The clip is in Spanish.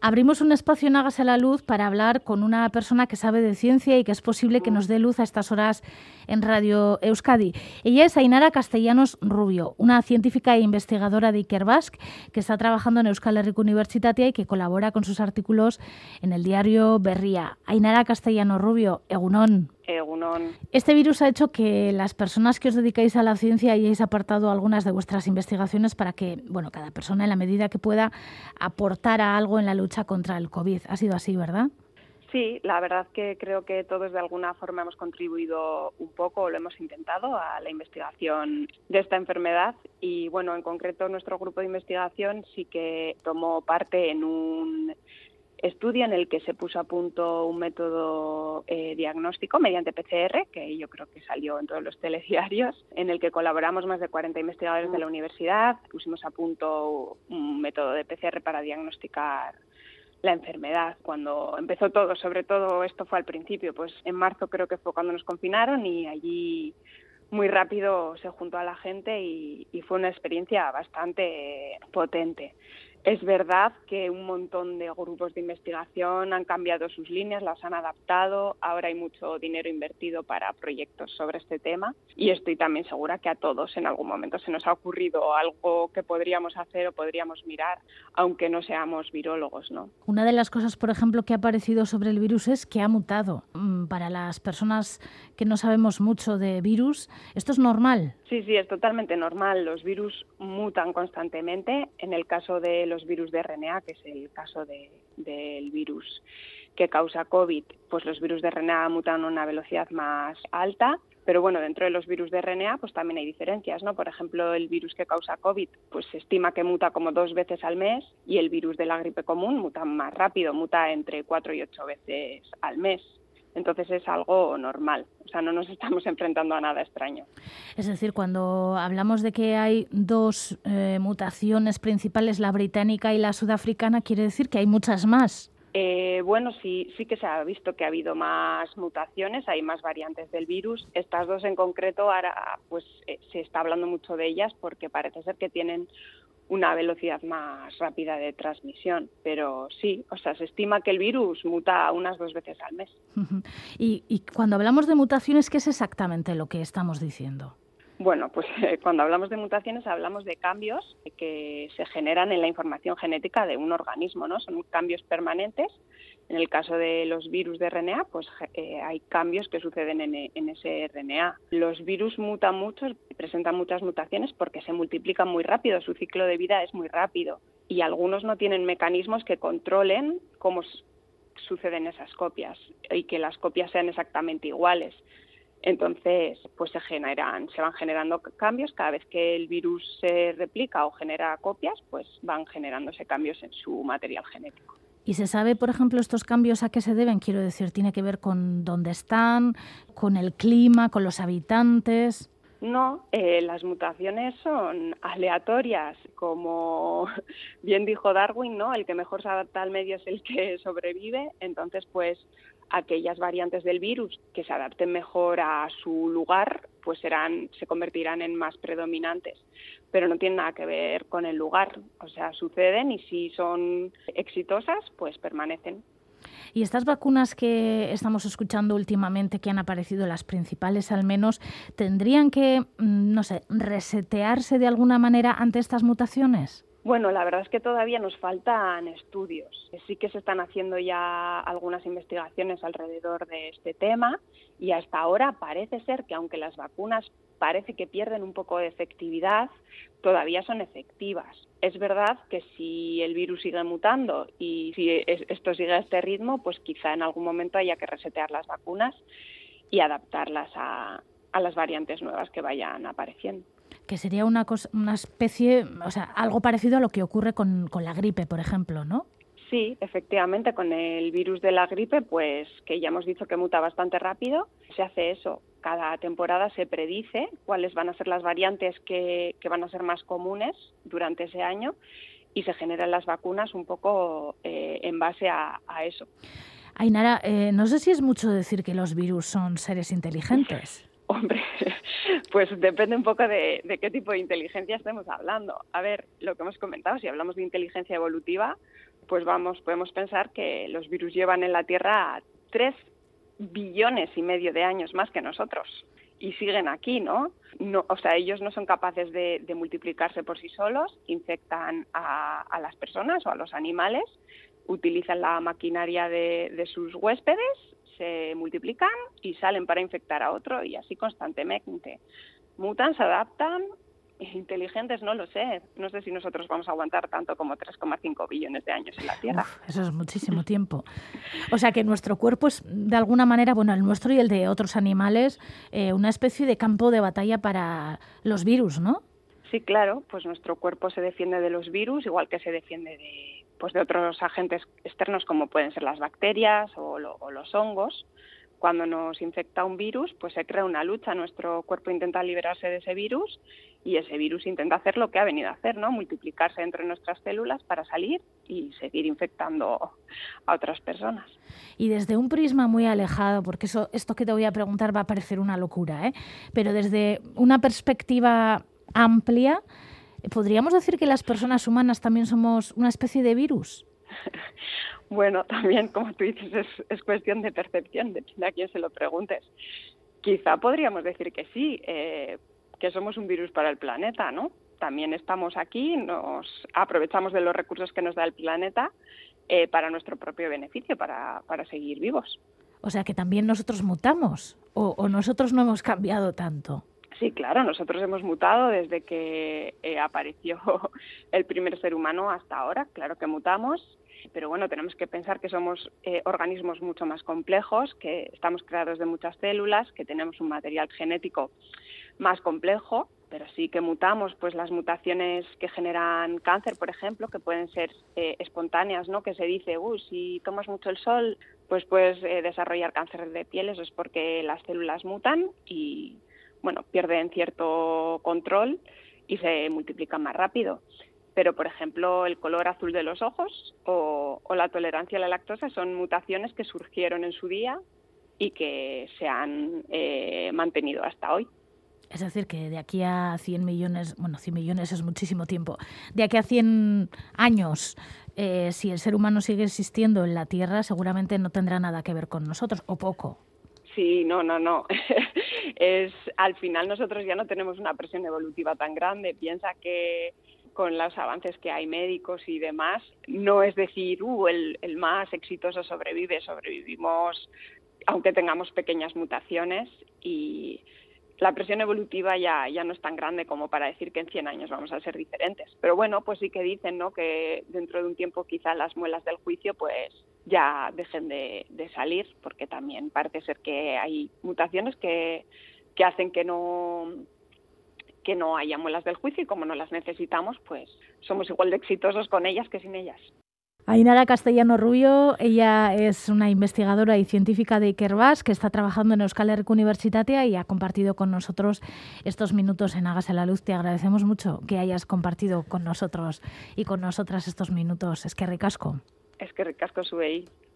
Abrimos un espacio en Hágase la Luz para hablar con una persona que sabe de ciencia y que es posible que nos dé luz a estas horas en Radio Euskadi. Ella es Ainara Castellanos Rubio, una científica e investigadora de Ikerbasque que está trabajando en Euskal Herriko Unibertsitatea y que colabora con sus artículos en el diario Berria. Ainara Castellanos Rubio, egunon. Egunon. Este virus ha hecho que las personas que os dedicáis a la ciencia hayáis apartado algunas de vuestras investigaciones para que, cada persona en la medida que pueda aportara algo en la lucha contra el COVID. Ha sido así, ¿verdad? Sí, la verdad que creo que todos de alguna forma hemos contribuido un poco, o lo hemos intentado, a la investigación de esta enfermedad. Y en concreto nuestro grupo de investigación sí que tomó parte en un estudio en el que se puso a punto un método diagnóstico mediante PCR, que yo creo que salió en todos los telediarios, en el que colaboramos más de 40 investigadores de la universidad. Pusimos a punto un método de PCR para diagnosticar la enfermedad. Cuando empezó todo, sobre todo esto fue al principio, pues en marzo creo que fue cuando nos confinaron y allí muy rápido se juntó a la gente y fue una experiencia bastante potente. Es verdad que un montón de grupos de investigación han cambiado sus líneas, las han adaptado, ahora hay mucho dinero invertido para proyectos sobre este tema y estoy también segura que a todos en algún momento se nos ha ocurrido algo que podríamos hacer o podríamos mirar, aunque no seamos virólogos, ¿no? Una de las cosas, por ejemplo, que ha aparecido sobre el virus es que ha mutado. Para las personas que no sabemos mucho de virus, ¿esto es normal? Sí, es totalmente normal. Los virus mutan constantemente. En el caso de los virus de RNA, que es el caso del virus que causa COVID, pues los virus de RNA mutan a una velocidad más alta. Pero dentro de los virus de RNA pues también hay diferencias, ¿no? Por ejemplo, el virus que causa COVID pues se estima que muta como 2 veces al mes y el virus de la gripe común muta más rápido, muta entre 4 y 8 veces al mes. Entonces es algo normal, no nos estamos enfrentando a nada extraño. Es decir, cuando hablamos de que hay dos mutaciones principales, la británica y la sudafricana, quiere decir que hay muchas más. Sí que se ha visto que ha habido más mutaciones, hay más variantes del virus. Estas dos en concreto ahora se está hablando mucho de ellas porque parece ser que tienen una velocidad más rápida de transmisión, pero sí, se estima que el virus muta unas 2 veces al mes. Y cuando hablamos de mutaciones, ¿qué es exactamente lo que estamos diciendo? Cuando hablamos de mutaciones hablamos de cambios que se generan en la información genética de un organismo, ¿no? Son cambios permanentes. En el caso de los virus de RNA, hay cambios que suceden en ese RNA. Los virus mutan mucho, presentan muchas mutaciones porque se multiplican muy rápido, su ciclo de vida es muy rápido y algunos no tienen mecanismos que controlen cómo suceden esas copias y que las copias sean exactamente iguales. Entonces, se van generando cambios. Cada vez que el virus se replica o genera copias, van generándose cambios en su material genético. ¿Y se sabe, por ejemplo, estos cambios a qué se deben? Quiero decir, ¿tiene que ver con dónde están, con el clima, con los habitantes? No, las mutaciones son aleatorias, como bien dijo Darwin, ¿no? El que mejor se adapta al medio es el que sobrevive. Entonces, aquellas variantes del virus que se adapten mejor a su lugar, se convertirán en más predominantes. Pero no tienen nada que ver con el lugar, suceden y si son exitosas, permanecen. Y estas vacunas que estamos escuchando últimamente, que han aparecido, las principales al menos, ¿tendrían que, resetearse de alguna manera ante estas mutaciones? La verdad es que todavía nos faltan estudios. Sí que se están haciendo ya algunas investigaciones alrededor de este tema y hasta ahora parece ser que aunque las vacunas parece que pierden un poco de efectividad, todavía son efectivas. Es verdad que si el virus sigue mutando y si esto sigue a este ritmo, quizá en algún momento haya que resetear las vacunas y adaptarlas a las variantes nuevas que vayan apareciendo. Que sería una especie, algo parecido a lo que ocurre con la gripe, por ejemplo, ¿no? Sí, efectivamente, con el virus de la gripe, que ya hemos dicho que muta bastante rápido, se hace eso. Cada temporada se predice cuáles van a ser las variantes que van a ser más comunes durante ese año y se generan las vacunas un poco en base a eso. Ainara, no sé si es mucho decir que los virus son seres inteligentes. Hombre, depende un poco de qué tipo de inteligencia estemos hablando. A ver, lo que hemos comentado, si hablamos de inteligencia evolutiva, pues podemos pensar que los virus llevan en la Tierra 3,5 billones de años más que nosotros y siguen aquí, ¿no? O sea, ellos no son capaces de multiplicarse por sí solos, infectan a las personas o a los animales, utilizan la maquinaria de sus huéspedes, se multiplican y salen para infectar a otro y así constantemente. Mutan, se adaptan. Inteligentes, no lo sé. No sé si nosotros vamos a aguantar tanto como 3,5 billones de años en la Tierra. Uf, eso es muchísimo tiempo. O sea que nuestro cuerpo es, de alguna manera, bueno, el nuestro y el de otros animales, una especie de campo de batalla para los virus, ¿no? Sí, claro. Pues nuestro cuerpo se defiende de los virus, igual que se defiende de otros agentes externos como pueden ser las bacterias o los hongos. Cuando nos infecta un virus, pues se crea una lucha. Nuestro cuerpo intenta liberarse de ese virus y ese virus intenta hacer lo que ha venido a hacer, ¿no? Multiplicarse dentro de nuestras células para salir y seguir infectando a otras personas. Y desde un prisma muy alejado, porque esto que te voy a preguntar va a parecer una locura, ¿eh? Pero desde una perspectiva amplia, ¿podríamos decir que las personas humanas también somos una especie de virus? Bueno, también, como tú dices, es cuestión de percepción, depende a quién se lo preguntes. Quizá podríamos decir que sí, que somos un virus para el planeta, ¿no? También estamos aquí, nos aprovechamos de los recursos que nos da el planeta para nuestro propio beneficio, para seguir vivos. O sea, que también nosotros mutamos, o nosotros no hemos cambiado tanto. Sí, claro, nosotros hemos mutado desde que apareció el primer ser humano hasta ahora, claro que mutamos. Pero bueno, tenemos que pensar que somos organismos mucho más complejos, que estamos creados de muchas células, que tenemos un material genético más complejo, pero sí que mutamos. Pues las mutaciones que generan cáncer, por ejemplo, que pueden ser espontáneas, ¿no? Que se dice, si tomas mucho el sol, pues puedes desarrollar cáncer de piel. Eso es porque las células mutan y, bueno, pierden cierto control y se multiplican más rápido. Pero, por ejemplo, el color azul de los ojos o la tolerancia a la lactosa son mutaciones que surgieron en su día y que se han mantenido hasta hoy. Es decir, que de aquí a 100 millones, bueno, 100 millones es muchísimo tiempo, de aquí a 100 años, si el ser humano sigue existiendo en la Tierra, seguramente no tendrá nada que ver con nosotros, o poco. Sí, no. Al final nosotros ya no tenemos una presión evolutiva tan grande. Piensa que con los avances que hay médicos y demás, no es decir, el más exitoso sobrevivimos aunque tengamos pequeñas mutaciones y la presión evolutiva ya no es tan grande como para decir que en 100 años vamos a ser diferentes. Pero bueno, pues sí que dicen, ¿no?, que dentro de un tiempo quizá las muelas del juicio pues ya dejen de salir, porque también parece ser que hay mutaciones que hacen que no haya muelas del juicio y como no las necesitamos, pues somos igual de exitosos con ellas que sin ellas. Ainara Castellano Rubio, ella es una investigadora y científica de Ikerbasque que está trabajando en Euskal Herriko Unibertsitatea y ha compartido con nosotros estos minutos en Hágase la Luz. Te agradecemos mucho que hayas compartido con nosotros y con nosotras estos minutos. Eskerrik asko. Eskerrik asko zuei.